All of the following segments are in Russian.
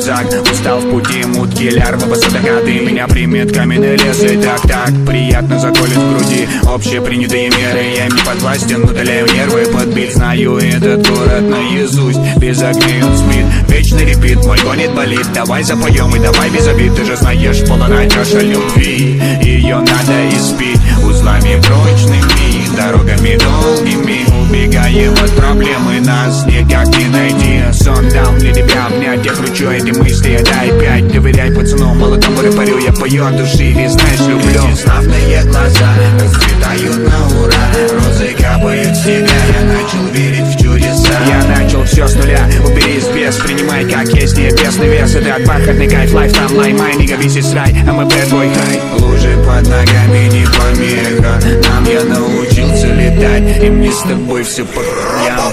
рюкзак. Устал в пути, мутки, лярвы, посадокаты. Меня примет каменный лес, и так приятно заколет в груди. Общепринятые меры, я им не подвластен, удаляю нервы. Подбит, знаю этот город наизусть. Без огней он спит, вечный репит, мой гонит болит. Давай запоем и давай без обид. Ты же знаешь, полная чаша любви. Ее надо испить узлами прочными, дорогами долгими. Убегаем от проблемы, нас никак не найти. Сон дам для тебя обнять, я кручу эти мысли, дай 5. Доверяй пацану, молотом парю, я пою от души, и знаешь, люблю. Эти славные глаза расцветают на ура, розы капают с тебя, я начал верить в чудеса. Я начал все с нуля, убери без, принимай как есть, небесный вес. Это бархатный кайф, лайф там лаймай, не висит рай, а мы твой хай. Лужи под ногами не помеха, нам я научился летать, и мне с тобой все по краям.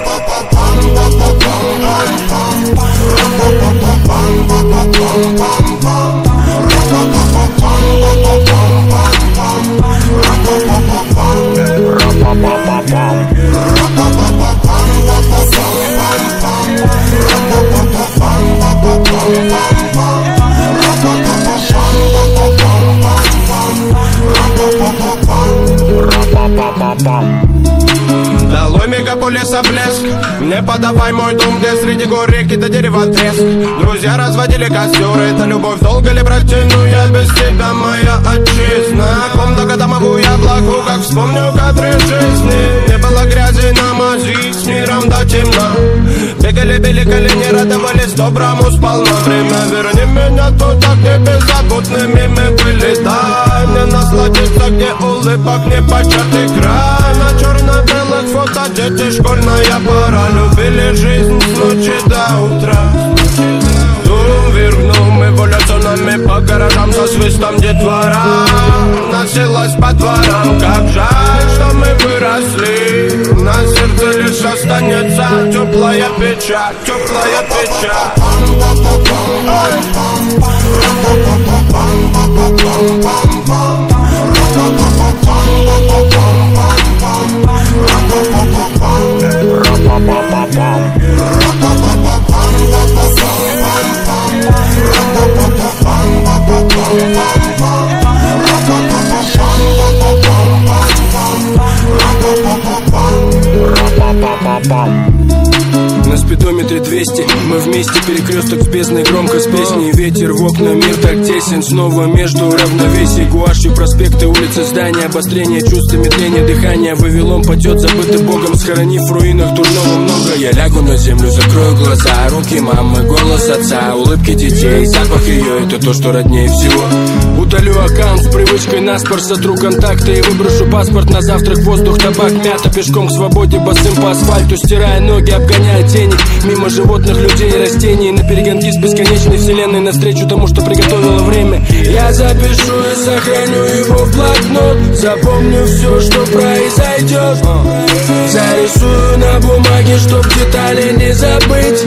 Долой мегаполиса блеск, не подавай мой дом, где среди гор реки до дерева треск. Друзья разводили костер, это любовь долго ли протяну я без тебя, моя отчизна. Комната домовую я плаку, как вспомню кадры жизни. Не было грязи на мази, с миром до темна. Бегали, били колени, радовались доброму сполна. Время верни меня туда, где беззаботными мы были. Дай мне насладиться, где улыбок не початый край. На черно-белых фото дети, школьная пора. Любили жизнь с ночи до утра. Дум вверх дном, эволюционами по городам со свистом детвора носилась по дворам. Как жаль, что мы выросли, на сердце лишь останется теплая печаль, теплая печаль. На спидометре 200, мы вместе, перекресток с бездной, громко с песней. Ветер в окна, мир так тесен, снова между равновесий. Гуашью проспекты, улицы, здания, обострение чувства, медление дыхания. Вавилон падет, забытый Богом, схоронив в руинах дурного много. Я лягу на землю, закрою глаза, руки мамы, голос отца, улыбки детей, запах ее, это то, что роднее всего. Удалю аккаунт с привычкой наспор, сотру контакты и выброшу паспорт на завтрак. Воздух, табак, мята, пешком к свободе, босым по асфальту, стирая ноги, обгоняя тени. Мимо животных, людей и растений, на перегонки с бесконечной вселенной, навстречу тому, что приготовило время. Я запишу и сохраню его в блокнот, запомню все, что произойдет. Зарисую на бумаге, чтоб детали не забыть.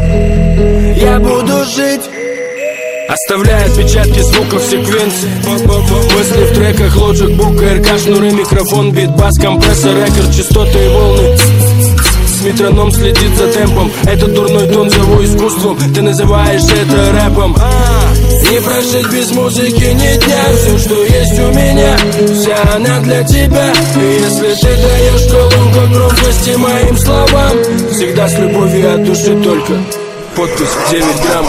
Я буду жить, оставляя отпечатки звуков секвенции. Мысли в треках, Logic, Book, РК, шнуры, микрофон, бит, бас, компрессор, рекорд, частоты и волны. Метроном следит за темпом, этот дурной тон зову искусством. Ты называешь это рэпом. Не прожить без музыки ни дня. Все, что есть у меня, вся она для тебя. И если ты даешь колонку громкости моим словам, всегда с любовью от души только. Подпись 9 грамм.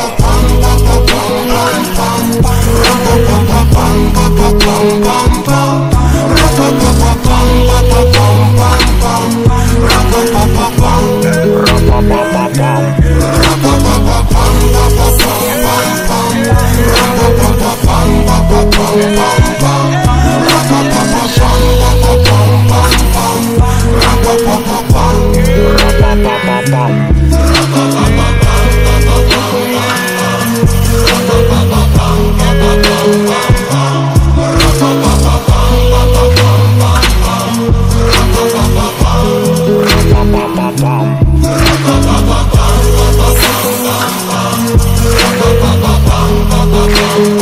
Bam.